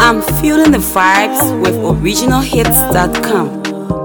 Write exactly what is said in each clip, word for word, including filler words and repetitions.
I'm feeling the vibes with original hits dot com.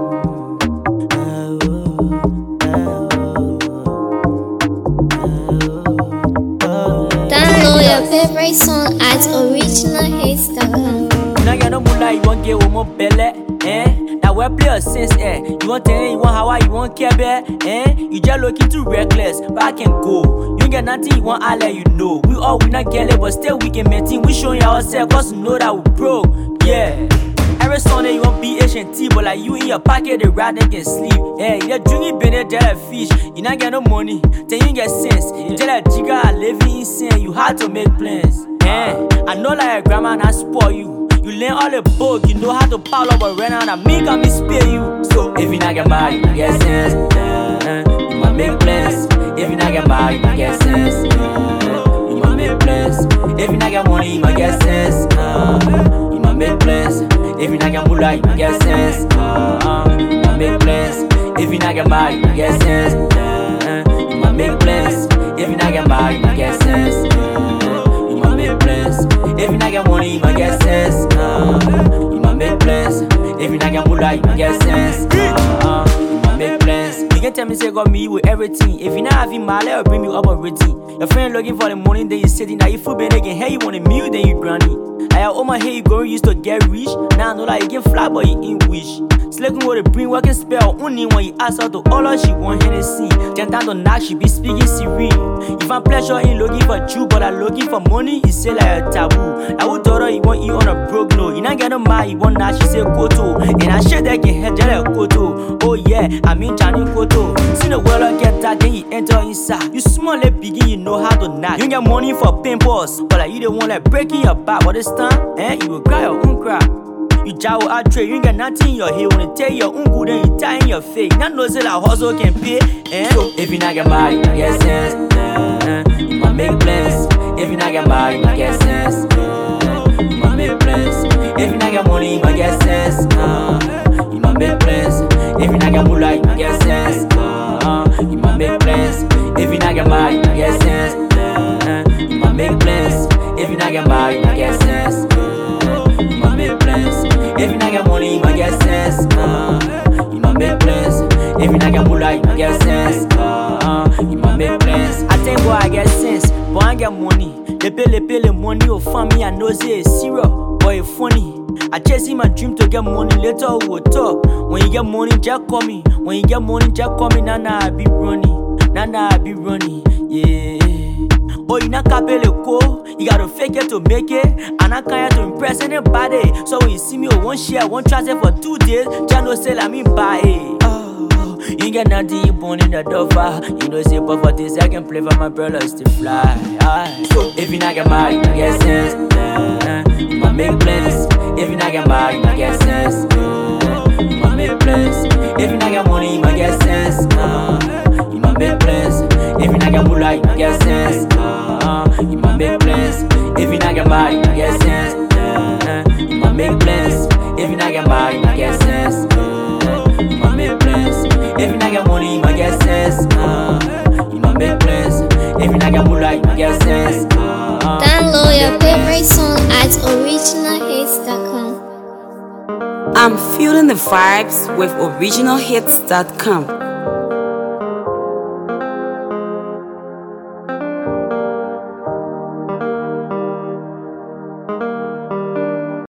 Download your favorite song at original hits dot com. Now you know mula, you want get one more belly, eh? Now we play a sense, eh? You want ten, you want Hawaii, you want care bear, eh? You just looking too reckless, back and go. You get nothing, you want I let you know. We all we not get it, but still we can maintain. We showing ourselves, cause you know that we broke, yeah. Every Sunday you want B H and T, but like you in your pocket, the rat can sleep. Yeah, you drinking better than a fish. You not get no money, then you get sense. You tell a jigger I live insane, you had to make plans. Eh, I know like a grandma not spoil you. You learn all the book, you know how to pile up a rent and me got me spare you. So if you not get married, you not get sense. Uh, you might make plans. If you not get married, you not get sense. Uh, you might make plans. If you not get money, you might get sense. Uh, you might make plans. If you not get moolah, you might get sense. Uh, you might make plans. If you not get married, you might get sense. Uh, you might make plans. If you not get married, you might get sense. Uh, you might make plans. If you not get money, you might get sense. Uh, you might make plans. If you not get moolah, you might get sense. Uh, you might make plans. You can tell me say got me with everything. If you not having my let bring you up already. Your friend looking for the money, then you sitting that you feel better again. Hey, you want a meal, then you granny. I oh my hey, you going used to get rich. Now I know that you can fly, but you ain't wish. Sleeping with a brain working spell. Only when you ask her to all her she want Hennessy. Ten times on that she be speaking Siri. If I'm pleasure ain't looking for you, but I looking for money, it's say like a taboo. I would tell her you want you on a broke no. You not get no mind, you want that she say koto. And I shit that can head like koto. Oh yeah, I mean Johnny koto. See the world I get that, then you enter inside. You small like begin, you know how to knock. You get money for pimples, but like you don't want like breaking your back. But this time, eh, you will cry your own cry. You jaw out trade, you ain't got nothing in your head. Wanna tell your own good, then you tie in your face. Not know say that hustle can pay, eh? So if you not get married, you not get sense. Uh, you might make plans. If you not get married, you not get sense. Uh, you might make plans. If you not get money, you might get sense. Uh, you might make plans. If you not get moolah, you might get sense. Uh, you might make plans. If you not get married, you not get sense. Uh, you might make plans. If you not get married, you not get sense. You might make plans. If you not get money, you might get sense. Uh, you might make plans. If you not get moolah, you might get sense. Uh, you might make plans. I think boy I get sense, but I get money. They pay, they pay the money. Oh, for me, I know say it's serious, but it's funny. I chasing my dream to get money. Later we will talk. When you get money, just call me. When you get money, just call me. Nah, nah, I be running. Nah, nah, I be running. Yeah. But you not capable go, you gotta fake it to make it. And I can't to impress anybody. So when you see me, one share, one transit for two days, just no sell, I mean buy it. Oh, you get nothing, you born in the dover. You know, say, but for this, I can play for my brothers to fly. Aye. So if you not get married, you not get sense. Uh, you might make plans. If you not get married, you not get sense. Uh, you might make plans. If you not get money, you might get sense. Uh, you might make plans. If you not get moolah, you might get sense. Uh, you might make plans. If you not get married, you might get sense. Uh, you might make plans. If you not get married, you might get sense. Uh, you might make plans. If you not get money, you might get sense. Uh, you might make plans. If you not get moolah, you might get sense. Uh, Download your favorite song at original hits dot com. I'm feeling the vibes with original hits dot com.